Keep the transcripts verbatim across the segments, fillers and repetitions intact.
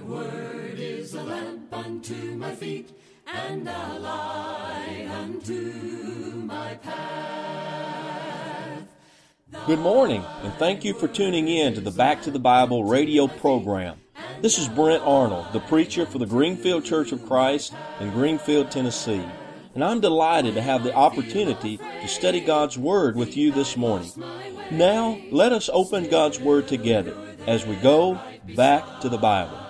word is a lamp unto my feet, and a light unto my path. Good morning, and thank you for tuning in to the Back to the Bible radio program. This is Brent Arnold, the preacher for the Greenfield Church of Christ in Greenfield, Tennessee. And I'm delighted to have the opportunity to study God's Word with you this morning. Now, let us open God's Word together as we go back to the Bible.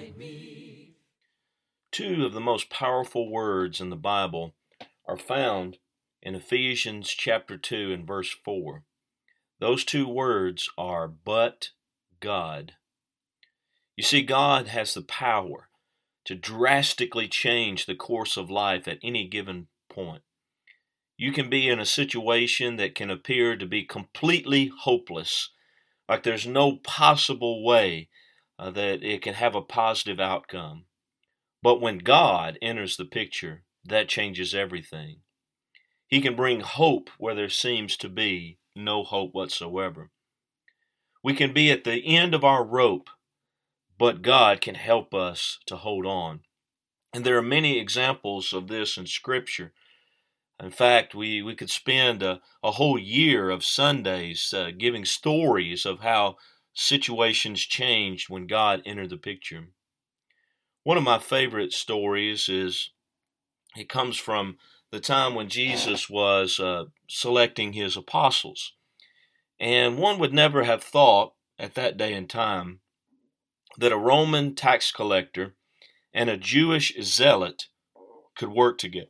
Two of the most powerful words in the Bible are found in Ephesians chapter two and verse four. Those two words are, but God. You see, God has the power to drastically change the course of life at any given point. You can be in a situation that can appear to be completely hopeless, like there's no possible way uh, that it can have a positive outcome. But when God enters the picture, that changes everything. He can bring hope where there seems to be no hope whatsoever. We can be at the end of our rope, but God can help us to hold on. And there are many examples of this in Scripture. In fact, we, we could spend a, a whole year of Sundays uh, giving stories of how situations changed when God entered the picture. One of my favorite stories is, it comes from the time when Jesus was uh, selecting his apostles. And one would never have thought at that day and time that a Roman tax collector and a Jewish zealot could work together.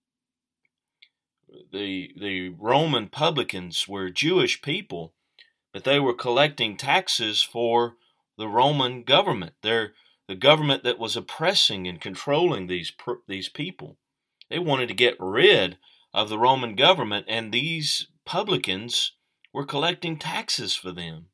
The, the Roman publicans were Jewish people, but they were collecting taxes for the Roman government. They're the government that was oppressing and controlling these these people. They wanted to get rid of the Roman government, and these publicans were collecting taxes for them.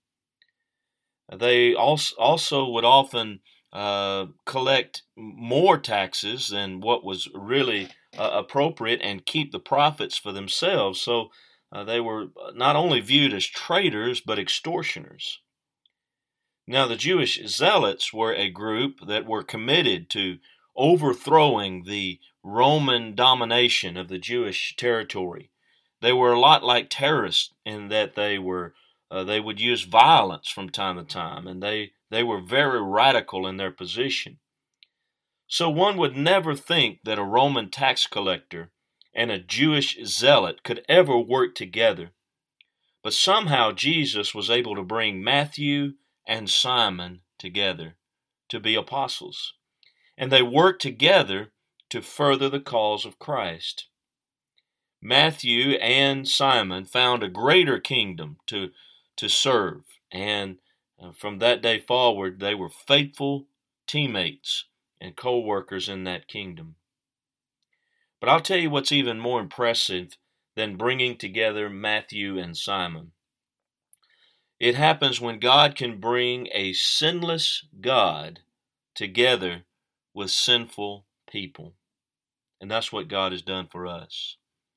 They also, also would often uh, collect more taxes than what was really uh, appropriate and keep the profits for themselves. So uh, they were not only viewed as traitors, but extortioners. Now, the Jewish zealots were a group that were committed to overthrowing the Roman domination of the Jewish territory. They were a lot like terrorists in that they were uh, they would use violence from time to time, and they, they were very radical in their position. So one would never think that a Roman tax collector and a Jewish zealot could ever work together. But somehow Jesus was able to bring Matthew and Simon together to be apostles. And they worked together to further the cause of Christ. Matthew and Simon found a greater kingdom to, to serve. And from that day forward, they were faithful teammates and co-workers in that kingdom. But I'll tell you what's even more impressive than bringing together Matthew and Simon. It happens when God can bring a sinless God together with sinful people. And that's what God has done for us.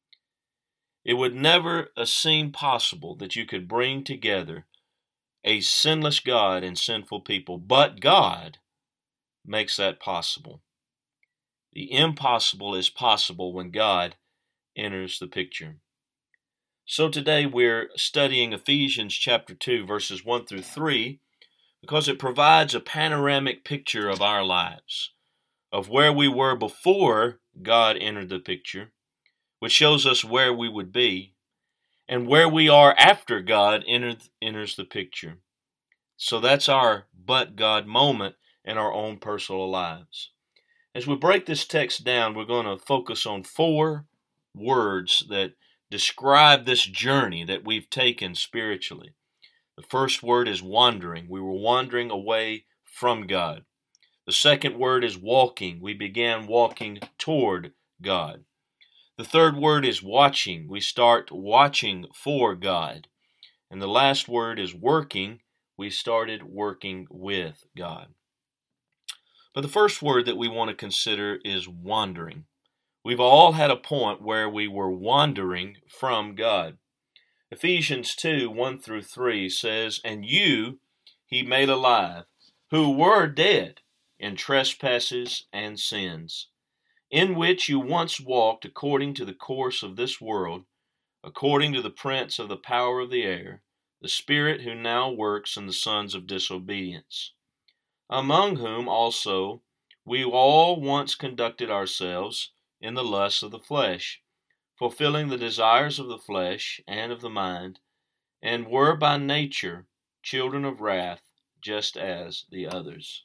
It would never seem possible that you could bring together a sinless God and sinful people, but God makes that possible. The impossible is possible when God enters the picture. So today we're studying Ephesians chapter two, verses one through three, because it provides a panoramic picture of our lives, of where we were before God entered the picture, which shows us where we would be, and where we are after God entered, enters the picture. So that's our but God moment in our own personal lives. As we break this text down, we're going to focus on four words that describe this journey that we've taken spiritually. The first word is wandering. We were wandering away from God. The second word is walking. We began walking toward God. The third word is watching. We start watching for God. And the last word is working. We started working with God. But the first word that we want to consider is wandering. We've all had a point where we were wandering from God. Ephesians two, one through three says, "And you he made alive, who were dead in trespasses and sins, in which you once walked according to the course of this world, according to the prince of the power of the air, the spirit who now works in the sons of disobedience, among whom also we all once conducted ourselves in the lusts of the flesh, fulfilling the desires of the flesh and of the mind, and were by nature children of wrath, just as the others.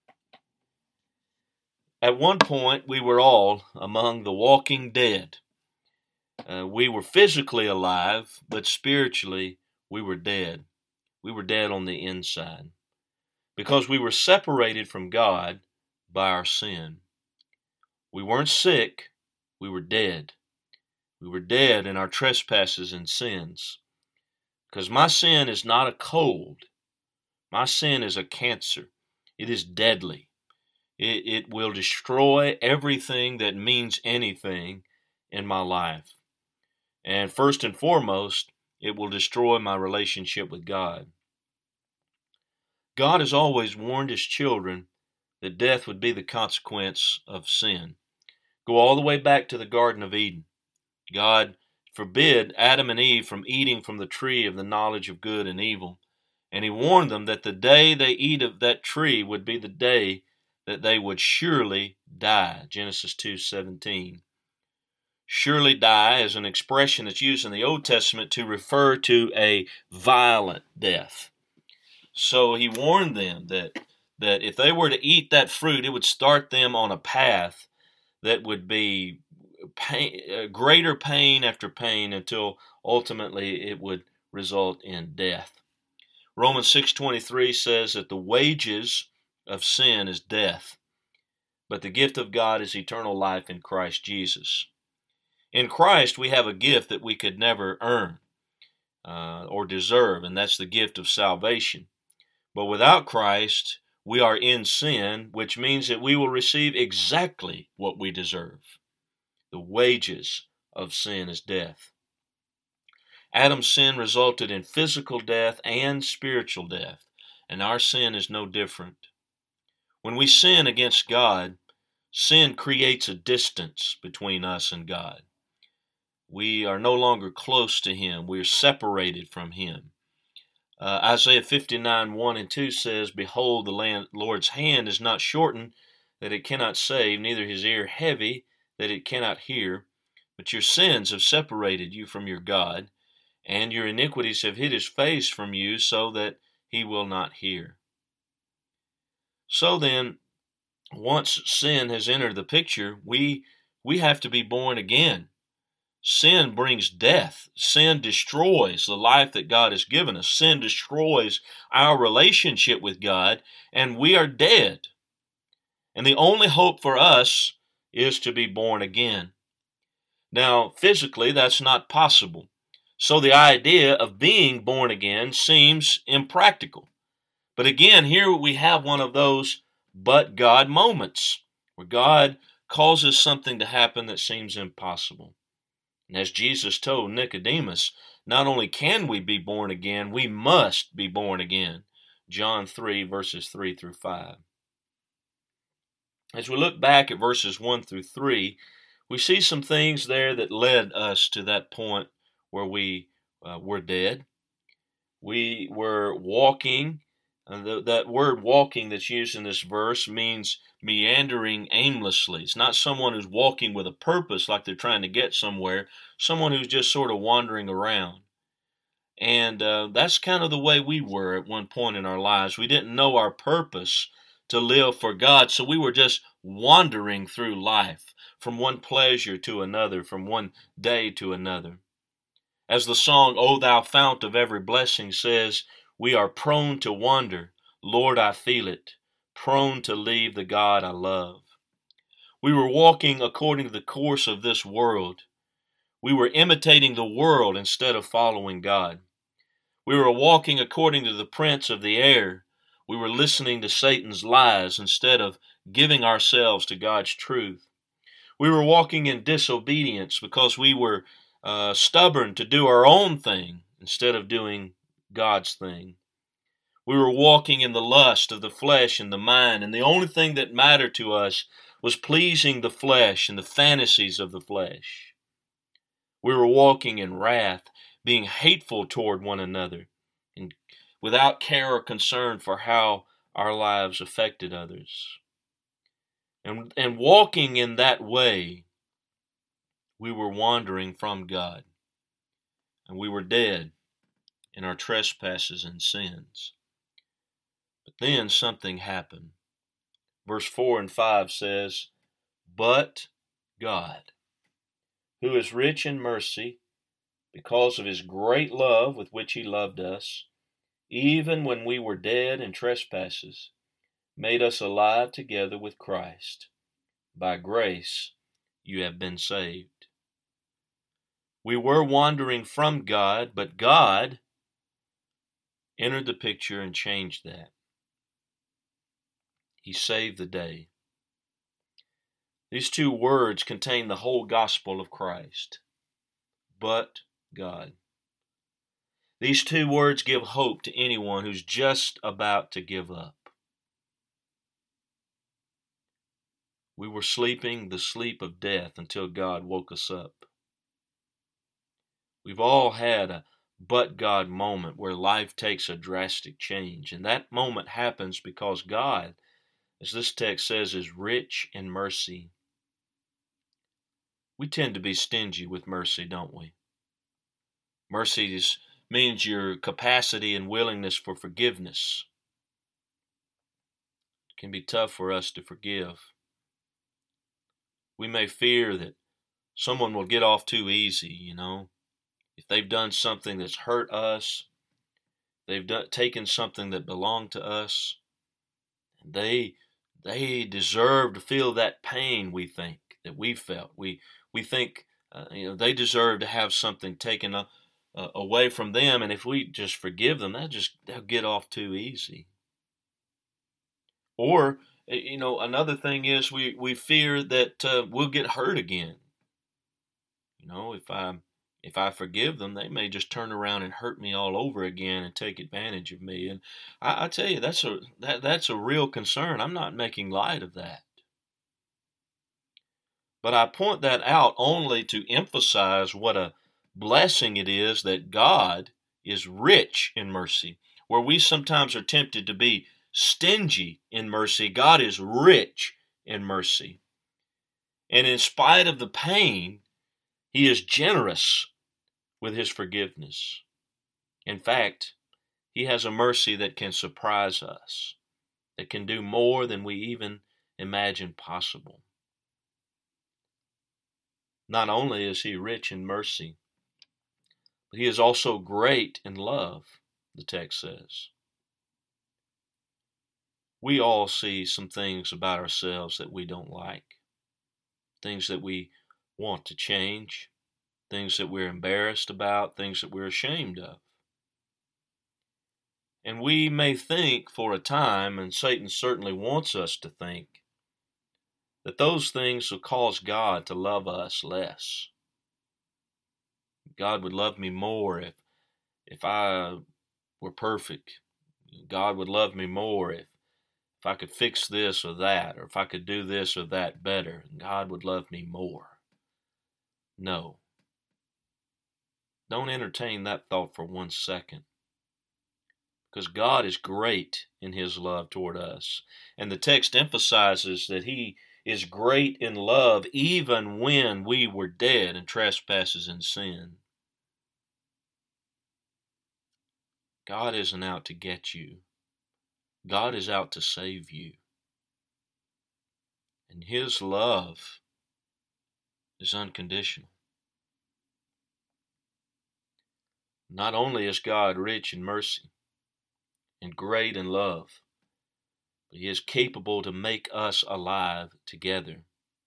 At one point, we were all among the walking dead. Uh, we were physically alive, but spiritually we were dead. We were dead on the inside because we were separated from God by our sin. We weren't sick, we were dead. We were dead in our trespasses and sins. Because my sin is not a cold. My sin is a cancer. It is deadly. It, it will destroy everything that means anything in my life. And first and foremost, it will destroy my relationship with God. God has always warned His children that death would be the consequence of sin. Go all the way back to the Garden of Eden. God forbid Adam and Eve from eating from the tree of the knowledge of good and evil. And He warned them that the day they eat of that tree would be the day that they would surely die. Genesis two seventeen. Surely die is an expression that's used in the Old Testament to refer to a violent death. So He warned them that, that if they were to eat that fruit, it would start them on a path that would be pain, uh, greater pain after pain until ultimately it would result in death. Romans six twenty-three says that the wages of sin is death, but the gift of God is eternal life in Christ Jesus. In Christ, we have a gift that we could never earn uh, or deserve, and that's the gift of salvation. But without Christ, we are in sin, which means that we will receive exactly what we deserve. The wages of sin is death. Adam's sin resulted in physical death and spiritual death, and our sin is no different. When we sin against God, sin creates a distance between us and God. We are no longer close to Him. We are separated from Him. Uh, Isaiah fifty-nine, one and two says, Behold, the land, Lord's hand is not shortened, that it cannot save, neither His ear heavy, that it cannot hear. But your sins have separated you from your God, and your iniquities have hid His face from you, so that He will not hear. So then, once sin has entered the picture, we we have to be born again. Sin brings death. Sin destroys the life that God has given us. Sin destroys our relationship with God, and we are dead. And the only hope for us is to be born again. Now, physically, that's not possible. So the idea of being born again seems impractical. But again, here we have one of those but God moments, where God causes something to happen that seems impossible. And as Jesus told Nicodemus, not only can we be born again, we must be born again. John three, verses three through five. As we look back at verses one through three, we see some things there that led us to that point where we uh, were dead. We were walking. Uh, the, that word walking that's used in this verse means meandering aimlessly. It's not someone who's walking with a purpose like they're trying to get somewhere, someone who's just sort of wandering around. And uh, that's kind of the way we were at one point in our lives. We didn't know our purpose to live for God, so we were just wandering through life from one pleasure to another, from one day to another. As the song, O Thou Fount of Every Blessing says, we are prone to wander. Lord, I feel it. Prone to leave the God I love. We were walking according to the course of this world. We were imitating the world instead of following God. We were walking according to the prince of the air. We were listening to Satan's lies instead of giving ourselves to God's truth. We were walking in disobedience because we were uh, stubborn to do our own thing instead of doing God's thing. We were walking in the lust of the flesh and the mind, and the only thing that mattered to us was pleasing the flesh and the fantasies of the flesh. We were walking in wrath, being hateful toward one another, and without care or concern for how our lives affected others. And, and walking in that way, we were wandering from God, and we were dead in our trespasses and sins. But then something happened. Verse four and five says, "But God, who is rich in mercy, because of his great love with which he loved us, even when we were dead in trespasses, made us alive together with Christ. By grace you have been saved." We were wandering from God, but God entered the picture and changed that. He saved the day. These two words contain the whole gospel of Christ. But God. These two words give hope to anyone who's just about to give up. We were sleeping the sleep of death until God woke us up. We've all had a but God moment where life takes a drastic change, and that moment happens because God, as this text says, is rich in mercy. We tend to be stingy with mercy, don't we? Mercy is, means your capacity and willingness for forgiveness. It can be tough for us to forgive. We may fear that someone will get off too easy, you know. If they've done something that's hurt us, they've done, taken something that belonged to us, and they they deserve to feel that pain, we think, that we felt. We we think uh, you know they deserve to have something taken uh, uh, away from them, and if we just forgive them, they'll just they'll get off too easy. Or you know, another thing is we we fear that uh, we'll get hurt again. You know, if I if I forgive them, they may just turn around and hurt me all over again and take advantage of me. And I, I tell you, that's a that that's a real concern. I'm not making light of that. But I point that out only to emphasize what a blessing it is that God is rich in mercy. Where we sometimes are tempted to be stingy in mercy, God is rich in mercy. And in spite of the pain, He is generous with His forgiveness. In fact, He has a mercy that can surprise us, that can do more than we even imagine possible. Not only is He rich in mercy, but He is also great in love, the text says. We all see some things about ourselves that we don't like, things that we want to change, things that we're embarrassed about, things that we're ashamed of. And we may think for a time, and Satan certainly wants us to think, that those things will cause God to love us less. God would love me more if if I were perfect. God would love me more if, if I could fix this or that, or if I could do this or that better. God would love me more. No. Don't entertain that thought for one second. Because God is great in His love toward us. And the text emphasizes that He is great in love even when we were dead in trespasses and sin. God isn't out to get you. God is out to save you. And His love is unconditional. Not only is God rich in mercy and great in love, but He is capable to make us alive together.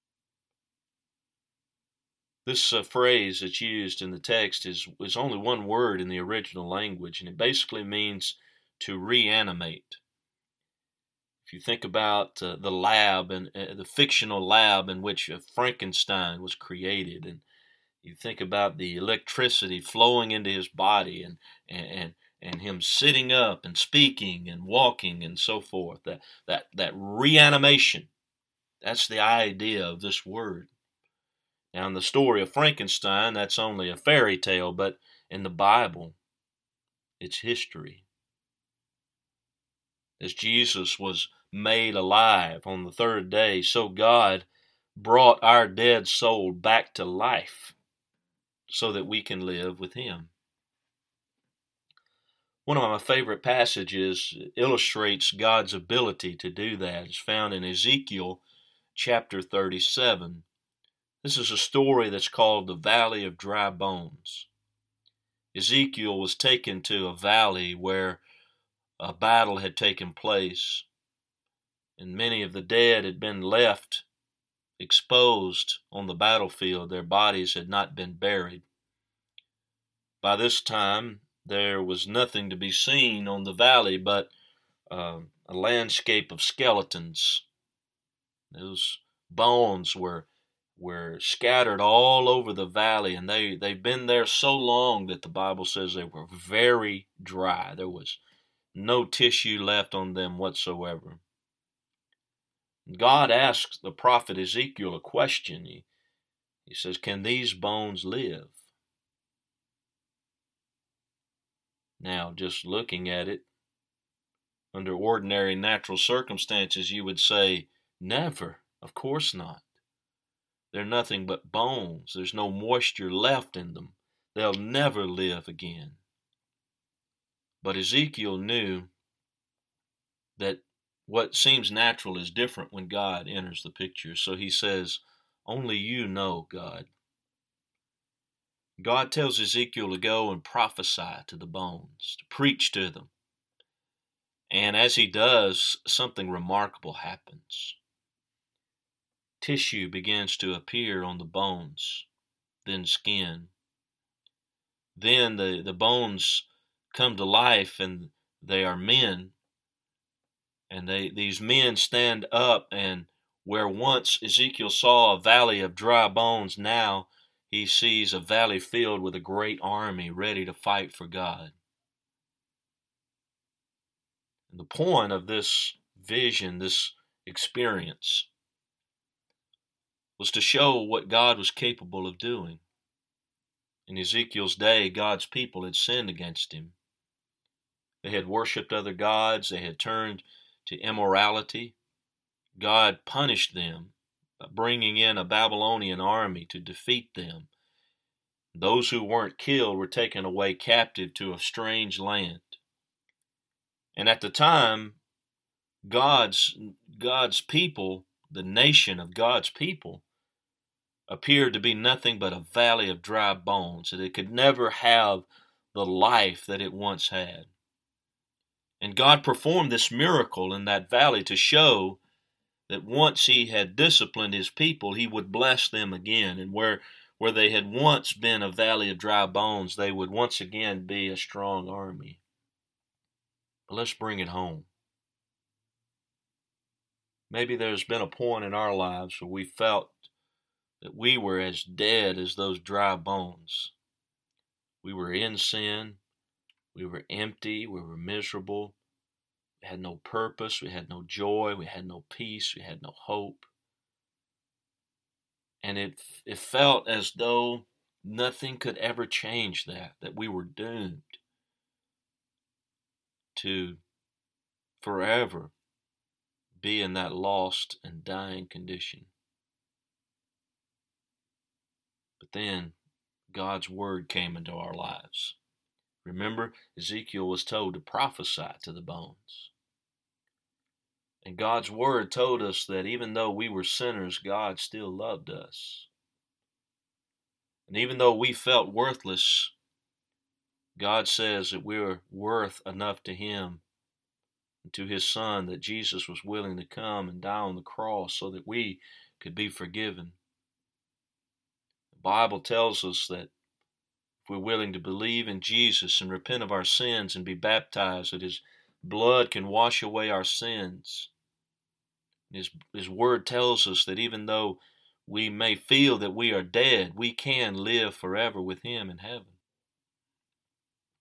This uh, phrase that's used in the text is, is only one word in the original language, and it basically means to reanimate. If you think about uh, the lab and uh, the fictional lab in which uh, Frankenstein was created, and you think about the electricity flowing into his body and, and, and him sitting up and speaking and walking and so forth. That that that reanimation. That's the idea of this word. Now, in the story of Frankenstein, that's only a fairy tale, but in the Bible, it's history. As Jesus was made alive on the third day, so God brought our dead soul back to life so that we can live with him. One of my favorite passages illustrates God's ability to do that. It's found in Ezekiel chapter thirty-seven. This is a story that's called the Valley of Dry Bones. Ezekiel was taken to a valley where a battle had taken place, and many of the dead had been left exposed on the battlefield. Their bodies had not been buried. By this time, there was nothing to be seen on the valley but uh, a landscape of skeletons. Those bones were were scattered all over the valley, and they, they've been there so long that the Bible says they were very dry. There was no tissue left on them whatsoever. God asks the prophet Ezekiel a question. He, he says, "Can these bones live?" Now, just looking at it, under ordinary natural circumstances, you would say, never, of course not. They're nothing but bones. There's no moisture left in them. They'll never live again. But Ezekiel knew that what seems natural is different when God enters the picture. So he says, "Only you know, God." God tells Ezekiel to go and prophesy to the bones, to preach to them. And as he does, something remarkable happens. Tissue begins to appear on the bones, then skin. Then the, the bones come to life, and they are men. And they these men stand up, and where once Ezekiel saw a valley of dry bones, now he sees a valley filled with a great army ready to fight for God. And the point of this vision, this experience, was to show what God was capable of doing. In Ezekiel's day, God's people had sinned against him. They had worshipped other gods. They had turned to immorality. God punished them by bringing in a Babylonian army to defeat them. Those who weren't killed were taken away captive to a strange land. And at the time, God's, God's people, the nation of God's people, appeared to be nothing but a valley of dry bones, that it could never have the life that it once had. And God performed this miracle in that valley to show that once he had disciplined his people, he would bless them again. And where, where they had once been a valley of dry bones, they would once again be a strong army. But let's bring it home. Maybe there's been a point in our lives where we felt that we were as dead as those dry bones. We were in sin. We were empty. We were miserable. We had no purpose. We had no joy. We had no peace. We had no hope. And it, it felt as though nothing could ever change that, that we were doomed to forever be in that lost and dying condition. But then God's word came into our lives. Remember, Ezekiel was told to prophesy to the bones. And God's word told us that even though we were sinners, God still loved us. And even though we felt worthless, God says that we were worth enough to him and to his Son, that Jesus was willing to come and die on the cross so that we could be forgiven. The Bible tells us that if we're willing to believe in Jesus and repent of our sins and be baptized, that his blood can wash away our sins. His, his word tells us that even though we may feel that we are dead, we can live forever with him in heaven.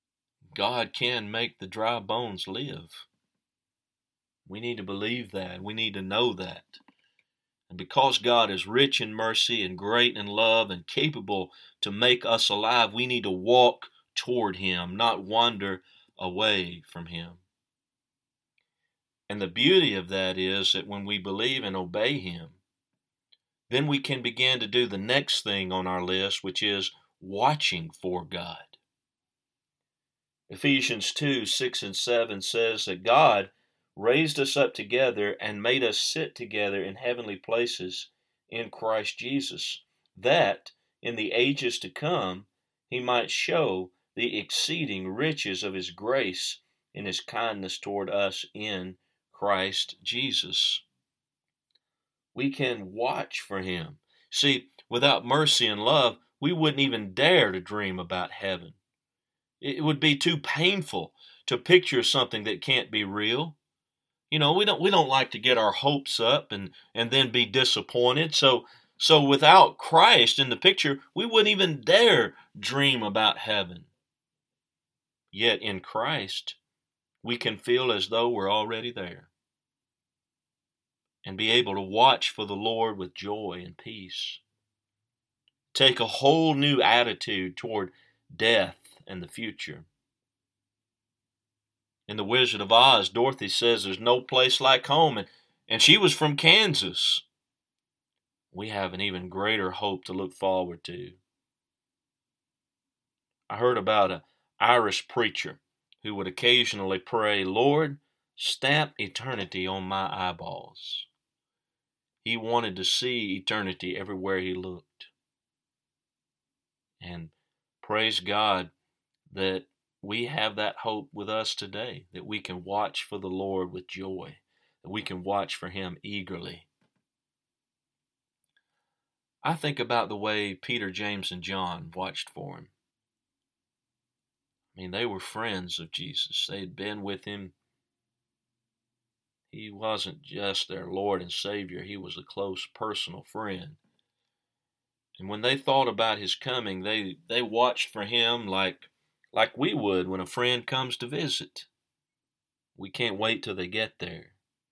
God can make the dry bones live. We need to believe that. We need to know that. And because God is rich in mercy and great in love and capable to make us alive, we need to walk toward Him, not wander away from Him. And the beauty of that is that when we believe and obey Him, then we can begin to do the next thing on our list, which is watching for God. Ephesians two, six and seven says that God raised us up together and made us sit together in heavenly places in Christ Jesus, that in the ages to come He might show the exceeding riches of His grace in His kindness toward us in Christ Jesus. We can watch for Him. See, without mercy and love, we wouldn't even dare to dream about heaven. It would be too painful to picture something that can't be real. You know, we don't we don't like to get our hopes up and, and then be disappointed. So so without Christ in the picture, we wouldn't even dare dream about heaven. Yet in Christ, we can feel as though we're already there and be able to watch for the Lord with joy and peace. Take a whole new attitude toward death and the future. In The Wizard of Oz, Dorothy says there's no place like home, and, and she was from Kansas. We have an even greater hope to look forward to. I heard about an Irish preacher who would occasionally pray, "Lord, stamp eternity on my eyeballs." He wanted to see eternity everywhere he looked. And praise God that we have that hope with us today, that we can watch for the Lord with joy, that we can watch for Him eagerly. I think about the way Peter, James, and John watched for Him. I mean, they were friends of Jesus. They had been with Him. He wasn't just their Lord and Savior. He was a close personal friend. And when they thought about His coming, they, they watched for Him like Like we would when a friend comes to visit. We can't wait till they get there.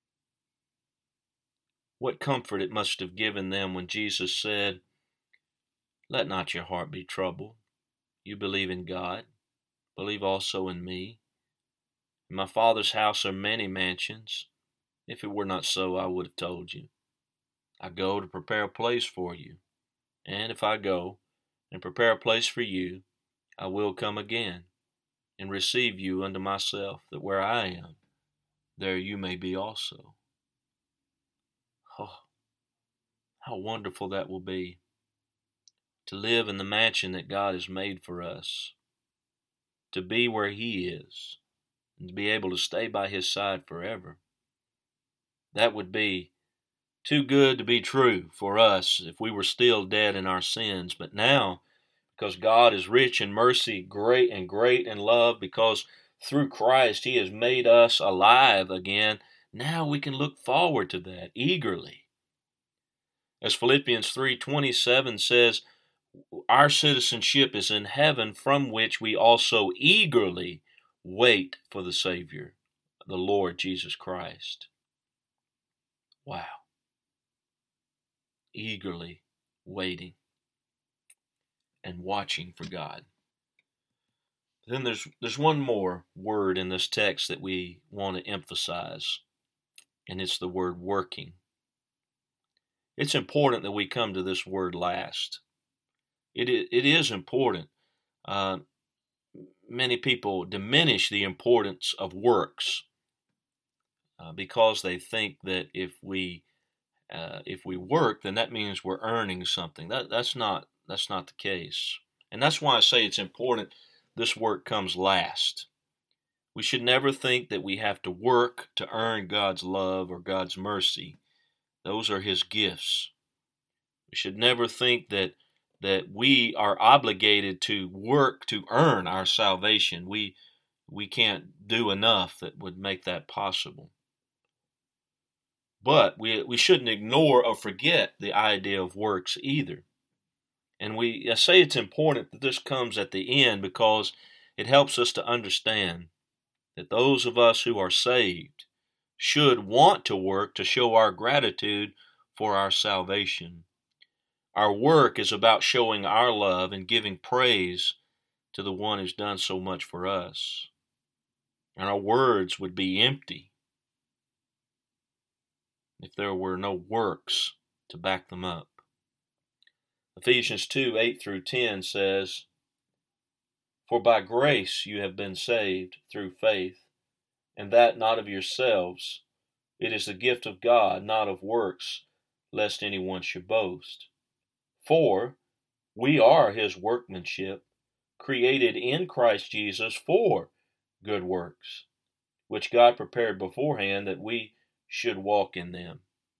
What comfort it must have given them when Jesus said, "Let not your heart be troubled. You believe in God. Believe also in me. In my Father's house are many mansions. If it were not so, I would have told you. I go to prepare a place for you. And if I go and prepare a place for you, I will come again and receive you unto myself, that where I am, there you may be also." Oh, how wonderful that will be, to live in the mansion that God has made for us, to be where He is, and to be able to stay by His side forever. That would be too good to be true for us if we were still dead in our sins. But now, because God is rich in mercy, great and great in love, because through Christ He has made us alive again, now we can look forward to that eagerly. As Philippians three twenty-seven says, our citizenship is in heaven, from which we also eagerly wait for the Savior, the Lord Jesus Christ. Wow. Eagerly waiting and watching for God. Then there's there's one more word in this text that we want to emphasize, and it's the word working. It's important that we come to this word last. It is, it is important. Uh, many people diminish the importance of works uh, because they think that if we uh, if we work, then that means we're earning something. That that's not that's not the case, and that's why I say it's important this work comes last. We should never think that we have to work to earn God's love or God's mercy. Those are His gifts. We should never think that that we are obligated to work to earn our salvation. We we can't do enough that would make that possible. But we we shouldn't ignore or forget the idea of works either. And we I say it's important that this comes at the end, because it helps us to understand that those of us who are saved should want to work to show our gratitude for our salvation. Our work is about showing our love and giving praise to the one who's done so much for us. And our words would be empty if there were no works to back them up. Ephesians two, eight through ten says, "For by grace you have been saved through faith, and that not of yourselves. It is the gift of God, not of works, lest anyone should boast. For we are his workmanship, created in Christ Jesus for good works, which God prepared beforehand that we should walk in them."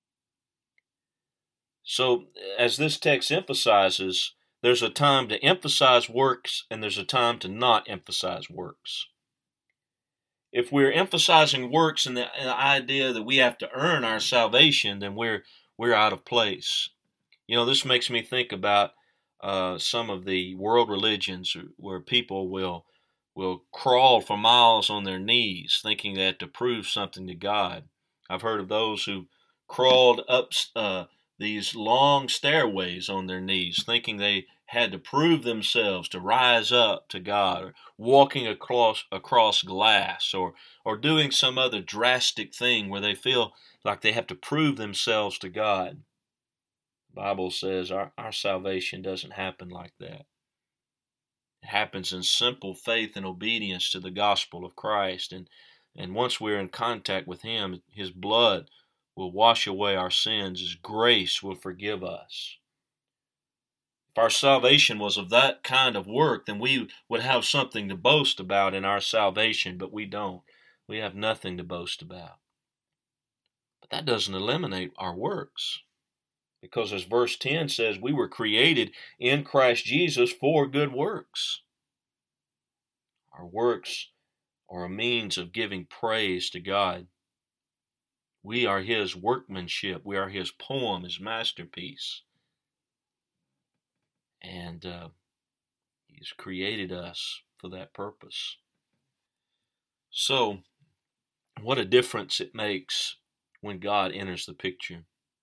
So, as this text emphasizes, there's a time to emphasize works and there's a time to not emphasize works. If we're emphasizing works and the, and the idea that we have to earn our salvation, then we're we're out of place. You know, this makes me think about uh, some of the world religions where people will will crawl for miles on their knees, thinking they have to prove something to God. I've heard of those who crawled up uh, these long stairways on their knees, thinking they had to prove themselves to rise up to God, or walking across across glass, or or doing some other drastic thing where they feel like they have to prove themselves to God. The Bible says our, our salvation doesn't happen like that. It happens in simple faith and obedience to the gospel of Christ, and and once we're in contact with Him, His blood will wash away our sins. His grace will forgive us. If our salvation was of that kind of work, then we would have something to boast about in our salvation, but we don't. We have nothing to boast about. But that doesn't eliminate our works, because as verse ten says, we were created in Christ Jesus for good works. Our works are a means of giving praise to God. We are His workmanship. We are His poem, His masterpiece. And uh, He's created us for that purpose. So, what a difference it makes when God enters the picture.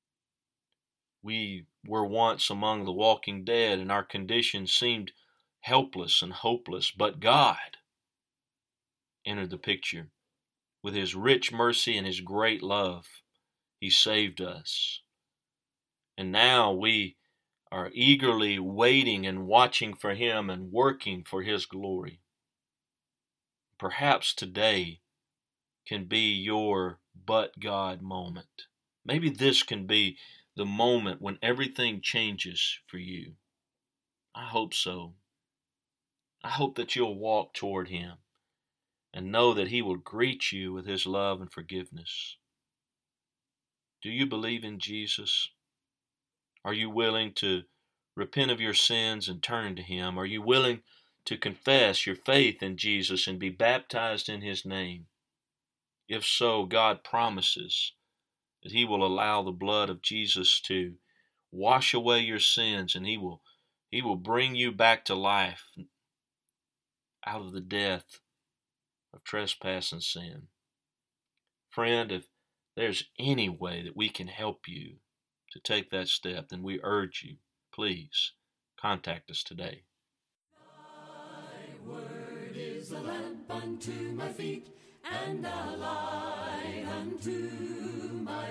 We were once among the walking dead, and our condition seemed helpless and hopeless, but God entered the picture. With His rich mercy and His great love, He saved us. And now we are eagerly waiting and watching for Him and working for His glory. Perhaps today can be your but God moment. Maybe this can be the moment when everything changes for you. I hope so. I hope that you'll walk toward Him and know that He will greet you with His love and forgiveness. Do you believe in Jesus? Are you willing to repent of your sins and turn to Him? Are you willing to confess your faith in Jesus and be baptized in His name? If so, God promises that He will allow the blood of Jesus to wash away your sins, and He will, He will bring you back to life out of the death of trespass and sin. Friend, if there's any way that we can help you to take that step, then we urge you, please contact us today. Thy word is a lamp unto my feet, and a light unto my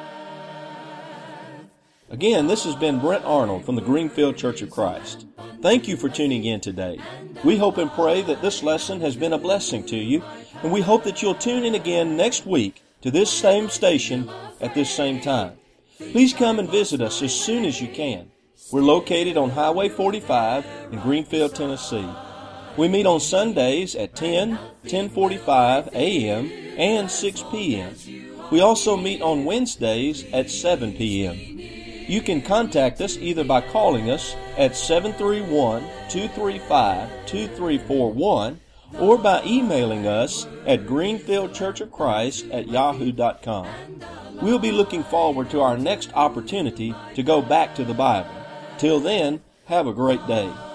path. Again, this has been Brent Arnold from the Greenfield Church of Christ. Thank you for tuning in today. We hope and pray that this lesson has been a blessing to you, and we hope that you'll tune in again next week to this same station at this same time. Please come and visit us as soon as you can. We're located on Highway forty-five in Greenfield, Tennessee. We meet on Sundays at ten, ten forty-five a.m. and six p.m. We also meet on Wednesdays at seven p.m. You can contact us either by calling us at seven three one, two three five, two three four one or by emailing us at greenfield church of christ at yahoo dot com. We'll be looking forward to our next opportunity to go back to the Bible. Till then, have a great day.